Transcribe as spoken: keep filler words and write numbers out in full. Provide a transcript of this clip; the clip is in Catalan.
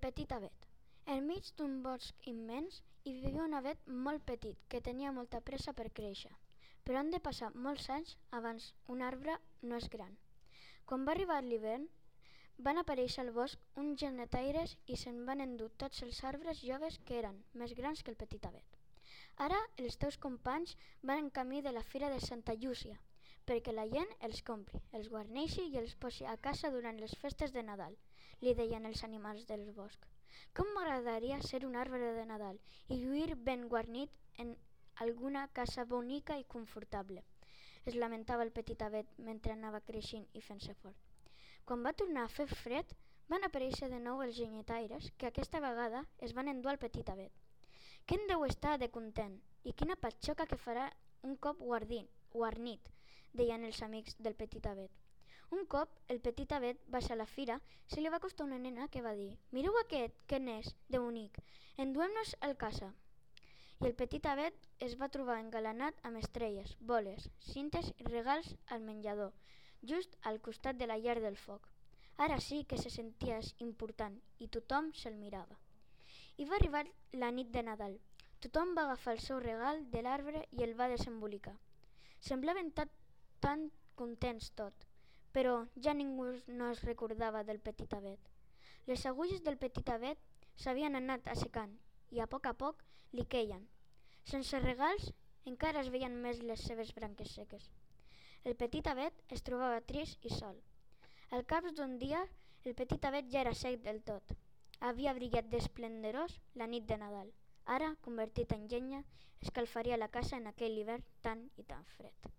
petit avet. Enmig d'un bosc immens hi vivia un avet molt petit que tenia molta pressa per créixer, però han de passar molts anys abans un arbre no és gran. Quan va arribar l'hivern, van aparèixer al bosc uns genetaires i se'n van endur tots els arbres joves que eren més grans que el petit avet. Ara els teus companys van en camí de la fira de Santa Llúcia, perquè la gent els compri, els guarneixi i els posi a casa durant les festes de Nadal, li deien els animals del bosc. Com m'agradaria ser un arbre de Nadal i lluir ben guarnit en alguna casa bonica i confortable, es lamentava el petit avet mentre anava creixent i fent-se fort. Quan va tornar a fer fred, van aparèixer de nou els genetaires, que aquesta vegada es van endur al petit avet. «Què en deu estar de content, i quina patxoca que farà un cop guardit, guarnit», deien els amics del petit avet. Un cop el petit avet va ser a la fira, se li va acostar una nena que va dir «Mireu aquest, que n'és, de bonic, enduem-nos al casa». I el petit avet es va trobar engalanat amb estrelles, boles, cintes i regals al menjador, just al costat de la llar del foc. Ara sí que se sentia important i tothom se'l mirava. I va arribar la nit de Nadal. Tothom va agafar el seu regal de l'arbre i el va desembolicar. Semblaven tan, tan contents tot, però ja ningú no es recordava del petit avet. Les agulles del petit avet s'havien anat assecant i a poc a poc li queien. Sense regals encara es veien més les seves branques seques. El petit avet es trobava trist i sol. Al cap d'un dia el petit avet ja era sec del tot. Havia brillat d'esplendorós la nit de Nadal. Ara, convertit en llenya, escalfaria la casa en aquell hivern tan i tan fred.